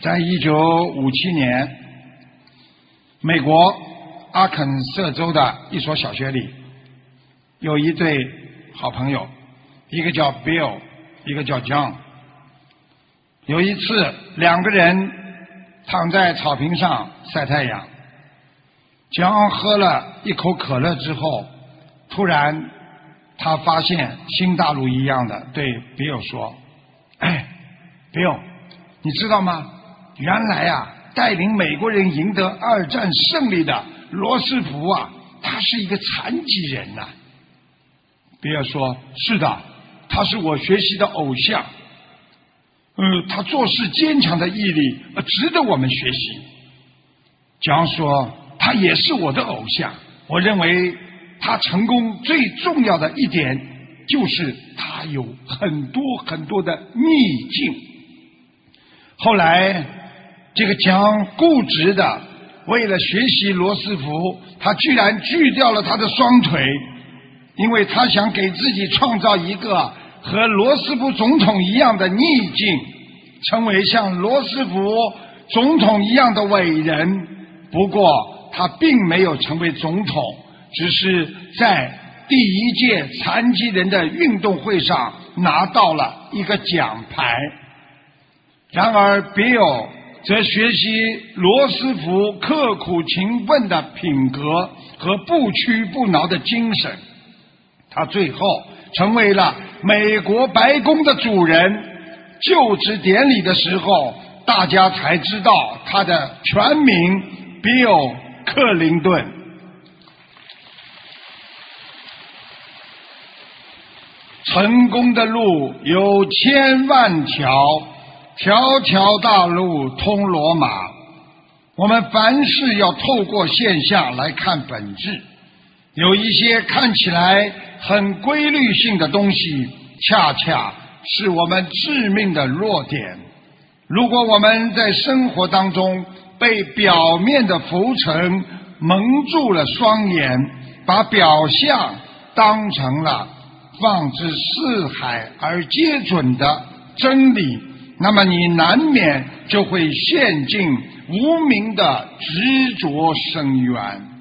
在1957年，美国阿肯色州的一所小学里，有一对好朋友，一个叫 Bill， 一个叫 John。有一次，两个人躺在草坪上晒太阳。John喝了一口可乐之后，突然他发现新大陆一样的对 Bill 说：“哎 ，Bill， 你知道吗？原来啊，带领美国人赢得二战胜利的罗斯福啊，他是一个残疾人呐。”Bill 说：“是的，他是我学习的偶像。他做事坚强的毅力，值得我们学习。”John 说：“他也是我的偶像。我认为他成功最重要的一点，就是他有很多很多的秘境。”后来，这个John固执的为了学习罗斯福，他居然锯掉了他的双腿，因为他想给自己创造一个和罗斯福总统一样的逆境，成为像罗斯福总统一样的伟人。不过他并没有成为总统，只是在第一届残疾人的运动会上拿到了一个奖牌。然而 Bill 则学习罗斯福刻苦勤奋的品格和不屈不挠的精神，他最后成为了美国白宫的主人。就职典礼的时候，大家才知道他的全名Bill 克林顿。成功的路有千万条，条条大路通罗马。我们凡事要透过现象来看本质，有一些看起来很规律性的东西，恰恰是我们致命的弱点。如果我们在生活当中被表面的浮尘蒙住了双眼，把表象当成了放之四海而皆准的真理，那么你难免就会陷进无明的执着深渊。